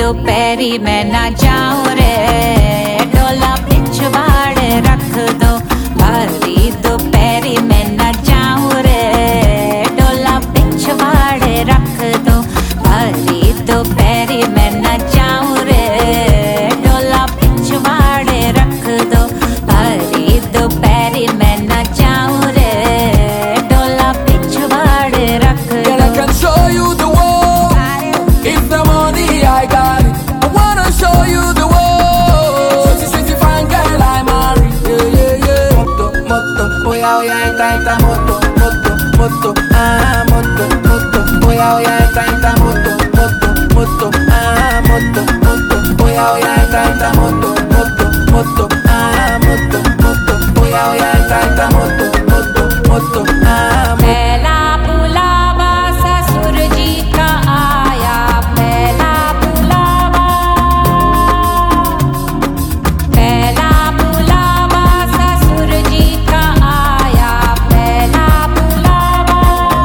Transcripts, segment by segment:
दोपहरी मैं ना जाऊं रे, डोला पिछवाड़े रख दो। भरी दोपहरी मैं ना जाऊं रे, डोला पिछवाड़े रख दो। भरी दोपहरी मैं ना जाऊं रे, डोला पिछवाड़े रख दो। भरी दोपहरी मैं ना जाऊं रे, डोला पिछवाड़े रख दो। Girl, I can show you the world. If the money I got it, I wanna show you the world. Sexy fine girl I marry. Yeah, yeah, yeah. Moto, oya, oya, enta, moto, moto, moto, oya, oya, enta, moto, moto, oya, oya, enta, moto, moto, oya, oya, enta, moto, पहला बुलावा ससुर जी का आया, पहला बुलावा, पहला बुलावा ससुर जी का आया, पहला बुलावा।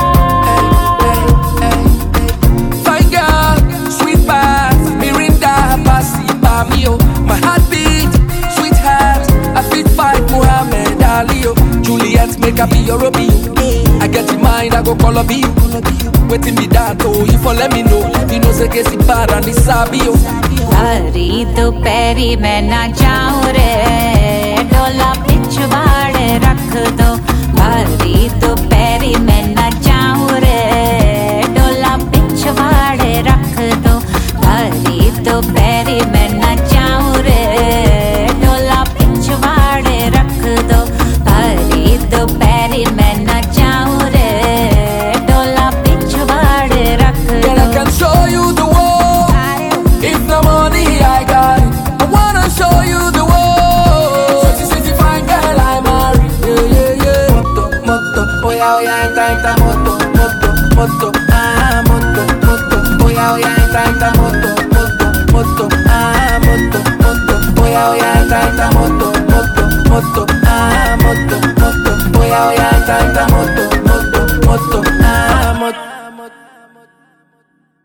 Fine girl, sweet bath, Mirinda, Basi, Bamio. My heartbeat, sweetheart, I fit fight Muhammad Ali. Juliet, make up be your Romeo. I get in mind, I go call up you. Waiting me that, oh, if you let me know. You know, say, get it bad and it's sabio. भरी दोपहरी मैं ना जाऊं रे, डोला पिछवाड़े रख दो। भरी दोपहरी मैं ना जाऊं रे, डोला पिछवाड़े रख दो। भरी दोपहरी मैं ना जाऊं रे, डोला पिछवाड़े रख दो। भरी दोपहरी मैं ना जाऊं रे, डोला पिछवाड़े रख Girl, I दो। can show you the world. If the money I got it, I wanna show you the world. Sexy fine girl I marry. Yeah, yeah, yeah. Moto, oya, oya, enta, moto, moto, oya, oya, enta, moto, moto, oya, oya, enta, moto, oya, oya, enta.